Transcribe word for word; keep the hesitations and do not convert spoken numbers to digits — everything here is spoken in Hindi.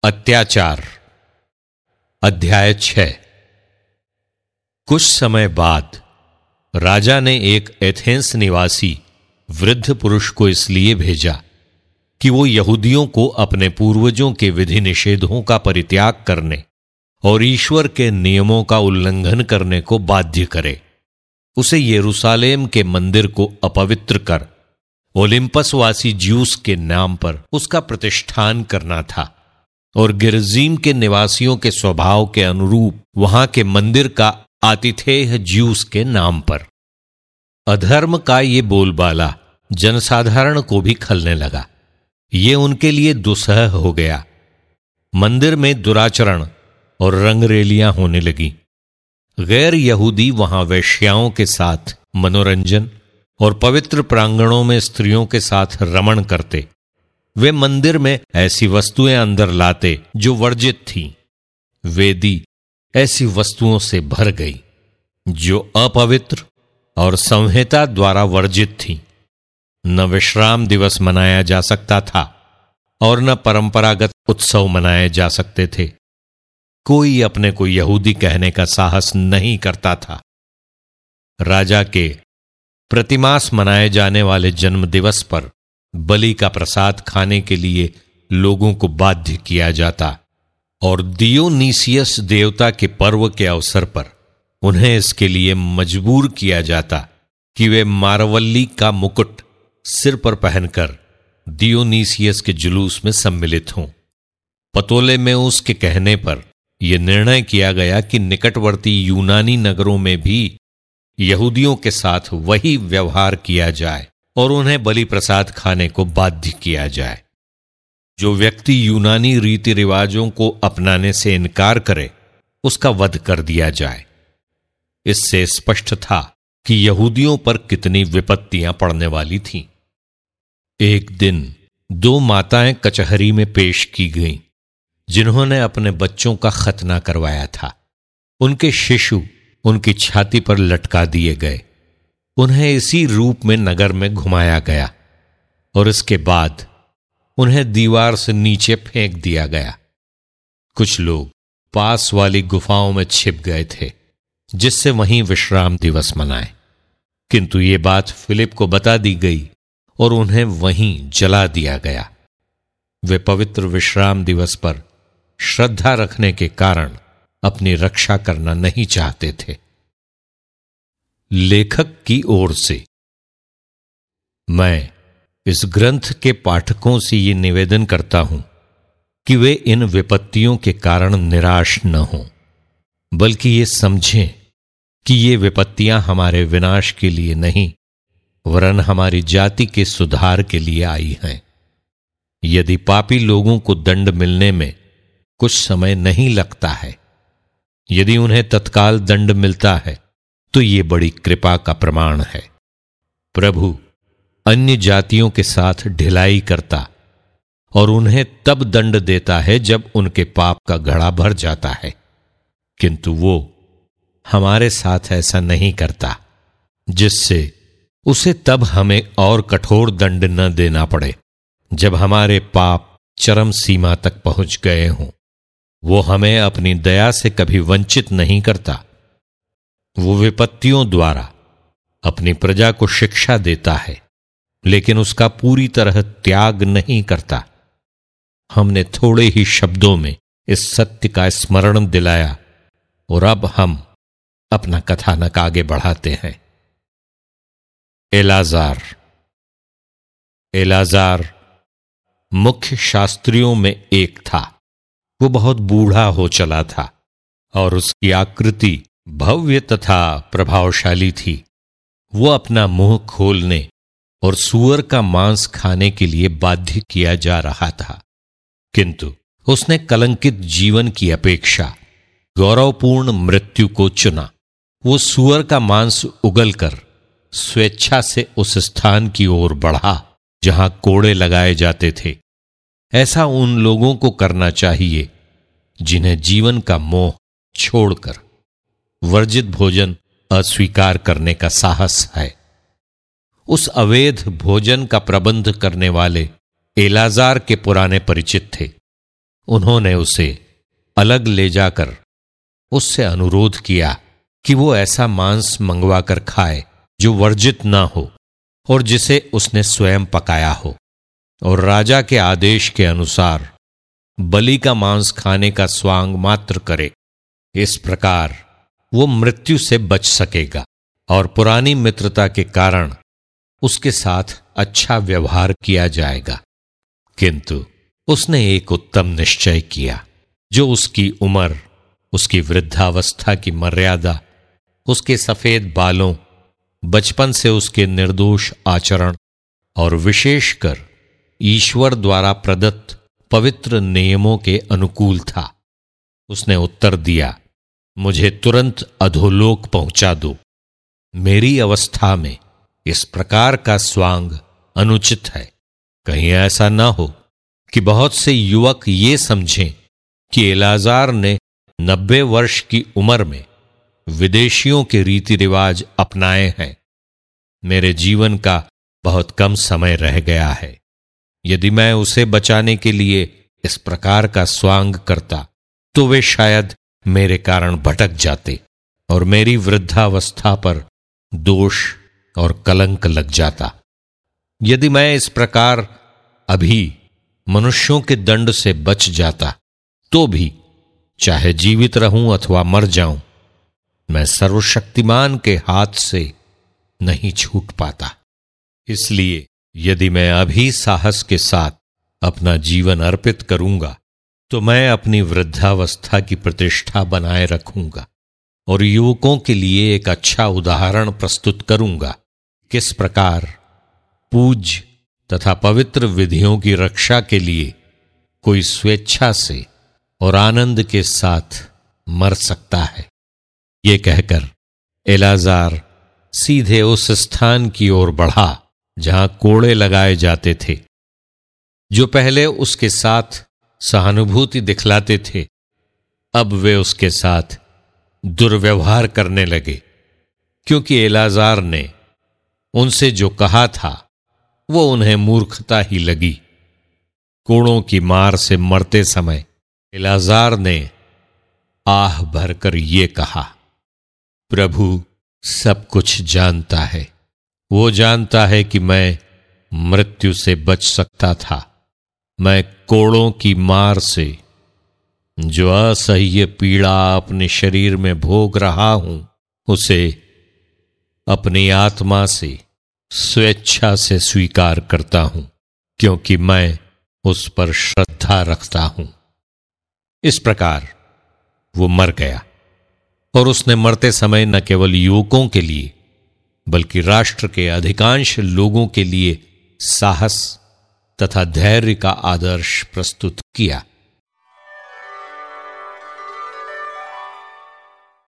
अत्याचार। अध्याय छह। कुछ समय बाद राजा ने एक एथेंस निवासी वृद्ध पुरुष को इसलिए भेजा कि वो यहूदियों को अपने पूर्वजों के विधि निषेधों का परित्याग करने और ईश्वर के नियमों का उल्लंघन करने को बाध्य करे। उसे यरूशलेम के मंदिर को अपवित्र कर ओलिम्पसवासी ज्यूस के नाम पर उसका प्रतिष्ठान करना था और गिरजीम के निवासियों के स्वभाव के अनुरूप वहां के मंदिर का आतिथेय ज्यूस के नाम पर। अधर्म का ये बोलबाला जनसाधारण को भी खलने लगा। ये उनके लिए दुस्सह हो गया। मंदिर में दुराचरण और रंगरेलियां होने लगी। गैर यहूदी वहां वेश्याओं के साथ मनोरंजन और पवित्र प्रांगणों में स्त्रियों के साथ रमण करते। वे मंदिर में ऐसी वस्तुएं अंदर लाते जो वर्जित थीं। वेदी ऐसी वस्तुओं से भर गई जो अपवित्र और संहिता द्वारा वर्जित थीं। न विश्राम दिवस मनाया जा सकता था और न परंपरागत उत्सव मनाए जा सकते थे। कोई अपने को यहूदी कहने का साहस नहीं करता था। राजा के प्रतिमास मनाए जाने वाले जन्म दिवस पर बलि का प्रसाद खाने के लिए लोगों को बाध्य किया जाता और दियोनीसियस देवता के पर्व के अवसर पर उन्हें इसके लिए मजबूर किया जाता कि वे मारवल्ली का मुकुट सिर पर पहनकर दियोनीसियस के जुलूस में सम्मिलित हों। पतोले में उसके कहने पर यह निर्णय किया गया कि निकटवर्ती यूनानी नगरों में भी यहूदियों के साथ वही व्यवहार किया जाए और उन्हें बलि प्रसाद खाने को बाध्य किया जाए। जो व्यक्ति यूनानी रीति रिवाजों को अपनाने से इनकार करे उसका वध कर दिया जाए। इससे स्पष्ट था कि यहूदियों पर कितनी विपत्तियां पड़ने वाली थीं। एक दिन दो माताएं कचहरी में पेश की गईं जिन्होंने अपने बच्चों का खतना करवाया था। उनके शिशु उनकी छाती पर लटका दिए गए। उन्हें इसी रूप में नगर में घुमाया गया और इसके बाद उन्हें दीवार से नीचे फेंक दिया गया। कुछ लोग पास वाली गुफाओं में छिप गए थे जिससे वहीं विश्राम दिवस मनाए, किंतु ये बात फिलिप को बता दी गई और उन्हें वहीं जला दिया गया। वे पवित्र विश्राम दिवस पर श्रद्धा रखने के कारण अपनी रक्षा करना नहीं चाहते थे। लेखक की ओर से मैं इस ग्रंथ के पाठकों से ये निवेदन करता हूं कि वे इन विपत्तियों के कारण निराश न हों, बल्कि ये समझें कि ये विपत्तियां हमारे विनाश के लिए नहीं वरन हमारी जाति के सुधार के लिए आई हैं। यदि पापी लोगों को दंड मिलने में कुछ समय नहीं लगता है, यदि उन्हें तत्काल दंड मिलता है तो ये बड़ी कृपा का प्रमाण है। प्रभु अन्य जातियों के साथ ढिलाई करता और उन्हें तब दंड देता है जब उनके पाप का घड़ा भर जाता है, किंतु वो हमारे साथ ऐसा नहीं करता, जिससे उसे तब हमें और कठोर दंड न देना पड़े जब हमारे पाप चरम सीमा तक पहुंच गए हों। वो हमें अपनी दया से कभी वंचित नहीं करता। वो विपत्तियों द्वारा अपनी प्रजा को शिक्षा देता है, लेकिन उसका पूरी तरह त्याग नहीं करता। हमने थोड़े ही शब्दों में इस सत्य का स्मरण दिलाया और अब हम अपना कथानक आगे बढ़ाते हैं। एलाजार। एलाजार मुख्य शास्त्रियों में एक था। वो बहुत बूढ़ा हो चला था और उसकी आकृति भव्य तथा प्रभावशाली थी। वो अपना मुंह खोलने और सूअर का मांस खाने के लिए बाध्य किया जा रहा था, किंतु उसने कलंकित जीवन की अपेक्षा गौरवपूर्ण मृत्यु को चुना। वो सूअर का मांस उगलकर स्वेच्छा से उस स्थान की ओर बढ़ा जहां कोड़े लगाए जाते थे। ऐसा उन लोगों को करना चाहिए जिन्हें जीवन का मोह छोड़कर वर्जित भोजन अस्वीकार करने का साहस है। उस अवैध भोजन का प्रबंध करने वाले एलाजार के पुराने परिचित थे। उन्होंने उसे अलग ले जाकर उससे अनुरोध किया कि वो ऐसा मांस मंगवा कर खाए जो वर्जित ना हो और जिसे उसने स्वयं पकाया हो, और राजा के आदेश के अनुसार बलि का मांस खाने का स्वांग मात्र करे। इस प्रकार वो मृत्यु से बच सकेगा और पुरानी मित्रता के कारण उसके साथ अच्छा व्यवहार किया जाएगा। किंतु उसने एक उत्तम निश्चय किया जो उसकी उम्र, उसकी वृद्धावस्था की मर्यादा, उसके सफेद बालों, बचपन से उसके निर्दोष आचरण और विशेषकर ईश्वर द्वारा प्रदत्त पवित्र नियमों के अनुकूल था। उसने उत्तर दिया, मुझे तुरंत अधोलोक पहुंचा दो। मेरी अवस्था में इस प्रकार का स्वांग अनुचित है। कहीं ऐसा न हो कि बहुत से युवक ये समझें कि एलाजार ने नब्बे वर्ष की उम्र में विदेशियों के रीति रिवाज अपनाए हैं। मेरे जीवन का बहुत कम समय रह गया है। यदि मैं उसे बचाने के लिए इस प्रकार का स्वांग करता तो वे शायद मेरे कारण भटक जाते और मेरी वृद्धावस्था पर दोष और कलंक लग जाता। यदि मैं इस प्रकार अभी मनुष्यों के दंड से बच जाता तो भी, चाहे जीवित रहूं अथवा मर जाऊं, मैं सर्वशक्तिमान के हाथ से नहीं छूट पाता। इसलिए यदि मैं अभी साहस के साथ अपना जीवन अर्पित करूंगा तो मैं अपनी वृद्धावस्था की प्रतिष्ठा बनाए रखूंगा और युवकों के लिए एक अच्छा उदाहरण प्रस्तुत करूंगा किस प्रकार पूज्य तथा पवित्र विधियों की रक्षा के लिए कोई स्वेच्छा से और आनंद के साथ मर सकता है। ये कहकर एलाजार सीधे उस स्थान की ओर बढ़ा जहां कोड़े लगाए जाते थे। जो पहले उसके साथ सहानुभूति दिखलाते थे, अब वे उसके साथ दुर्व्यवहार करने लगे, क्योंकि एलाजार ने उनसे जो कहा था वो उन्हें मूर्खता ही लगी। कोड़ों की मार से मरते समय एलाजार ने आह भरकर ये कहा, प्रभु सब कुछ जानता है। वो जानता है कि मैं मृत्यु से बच सकता था। मैं कोड़ों की मार से जो असह्य पीड़ा अपने शरीर में भोग रहा हूं, उसे अपनी आत्मा से स्वेच्छा से स्वीकार करता हूं, क्योंकि मैं उस पर श्रद्धा रखता हूं। इस प्रकार वो मर गया और उसने मरते समय न केवल युवकों के लिए बल्कि राष्ट्र के अधिकांश लोगों के लिए साहस तथा धैर्य का आदर्श प्रस्तुत किया।